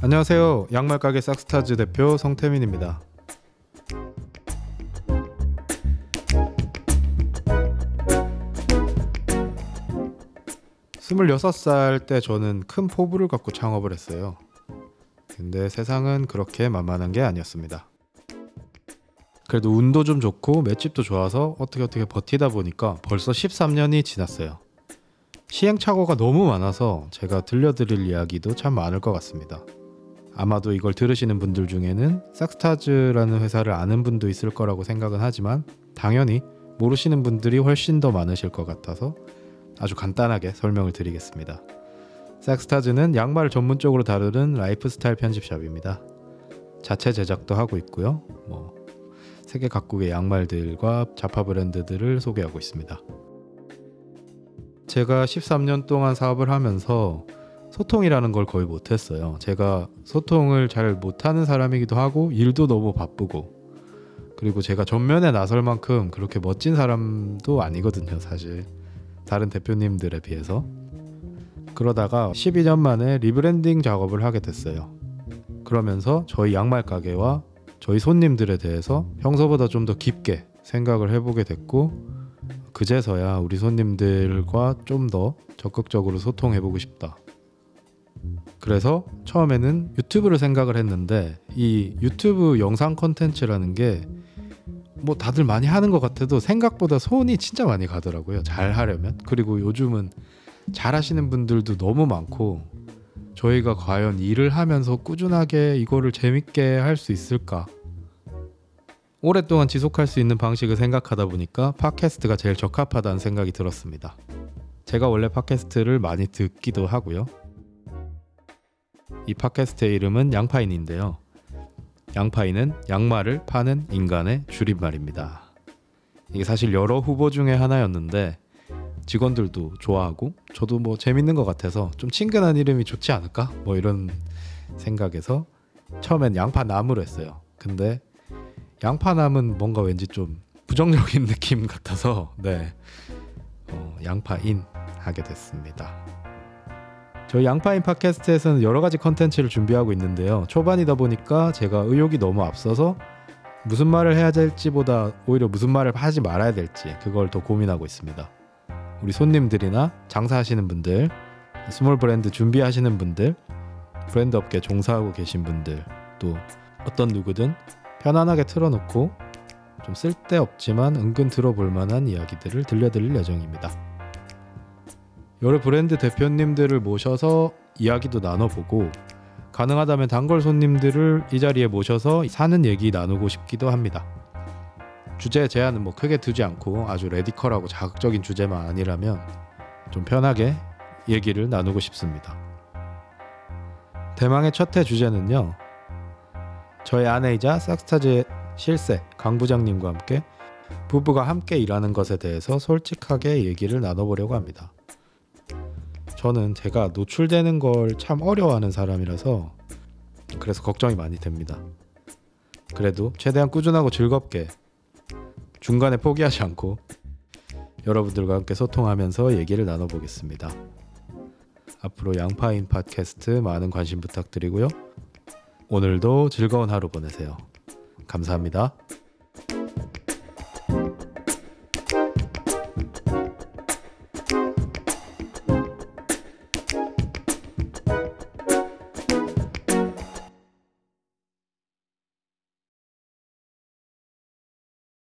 안녕하세요. 양말가게 싹스타즈 대표 성태민입니다. 26살 때 저는 큰 포부를 갖고 창업을 했어요. 근데 세상은 그렇게 만만한 게 아니었습니다. 그래도 운도 좀 좋고 맷집도 좋아서 어떻게 버티다 보니까 벌써 13년이 지났어요. 시행착오가 너무 많아서 제가 들려드릴 이야기도 참 많을 것 같습니다. 아마도 이걸 들으시는 분들 중에는 싹스타즈라는 회사를 아는 분도 있을 거라고 생각은 하지만 당연히 모르시는 분들이 훨씬 더 많으실 것 같아서 아주 간단하게 설명을 드리겠습니다. 싹스타즈는 양말을 전문적으로 다루는 라이프스타일 편집샵입니다. 자체 제작도 하고 있고요. 세계 각국의 양말들과 자파 브랜드들을 소개하고 있습니다. 제가 13년 동안 사업을 하면서 소통이라는 걸 거의 못했어요. 제가 소통을 잘 못하는 사람이기도 하고 일도 너무 바쁘고, 그리고 제가 전면에 나설 만큼 그렇게 멋진 사람도 아니거든요, 사실. 다른 대표님들에 비해서. 그러다가 12년 만에 리브랜딩 작업을 하게 됐어요. 그러면서 저희 양말 가게와 저희 손님들에 대해서 평소보다 좀 더 깊게 생각을 해보게 됐고, 그제서야 우리 손님들과 좀 더 적극적으로 소통해보고 싶다. 그래서 처음에는 유튜브를 생각을 했는데, 이 유튜브 영상 콘텐츠라는 게 다들 많이 하는 것 같아도 생각보다 손이 진짜 많이 가더라고요, 잘 하려면. 그리고 요즘은 잘 하시는 분들도 너무 많고, 저희가 과연 일을 하면서 꾸준하게 이거를 재밌게 할 수 있을까, 오랫동안 지속할 수 있는 방식을 생각하다 보니까 팟캐스트가 제일 적합하다는 생각이 들었습니다. 제가 원래 팟캐스트를 많이 듣기도 하고요. 이 팟캐스트의 이름은 양파인인데요. 양파인은 양말을 파는 인간의 줄임말입니다. 이게 사실 여러 후보 중에 하나였는데 직원들도 좋아하고 저도 재밌는 것 같아서 좀 친근한 이름이 좋지 않을까? 이런 생각에서 처음엔 양파남으로 했어요. 근데 양파남은 뭔가 왠지 좀 부정적인 느낌 같아서 양파인 하게 됐습니다. 저희 양파인 팟캐스트에서는 여러 가지 컨텐츠를 준비하고 있는데요. 초반이다 보니까 제가 의욕이 너무 앞서서 무슨 말을 해야 될지보다 오히려 무슨 말을 하지 말아야 될지 그걸 더 고민하고 있습니다. 우리 손님들이나 장사하시는 분들, 스몰 브랜드 준비하시는 분들, 브랜드 업계 종사하고 계신 분들, 또 어떤 누구든 편안하게 틀어놓고 좀 쓸데없지만 은근 들어볼 만한 이야기들을 들려드릴 예정입니다. 여러 브랜드 대표님들을 모셔서 이야기도 나눠보고, 가능하다면 단골 손님들을 이 자리에 모셔서 사는 얘기 나누고 싶기도 합니다. 주제 제한은 크게 두지 않고 아주 레디컬하고 자극적인 주제만 아니라면 좀 편하게 얘기를 나누고 싶습니다. 대망의 첫 회 주제는요, 저희 아내이자 싹스타즈의 실세 강 부장님과 함께 부부가 함께 일하는 것에 대해서 솔직하게 얘기를 나눠보려고 합니다. 저는 제가 노출되는 걸 참 어려워하는 사람이라서 그래서 걱정이 많이 됩니다. 그래도 최대한 꾸준하고 즐겁게 중간에 포기하지 않고 여러분들과 함께 소통하면서 얘기를 나눠보겠습니다. 앞으로 양파인 팟캐스트 많은 관심 부탁드리고요. 오늘도 즐거운 하루 보내세요. 감사합니다.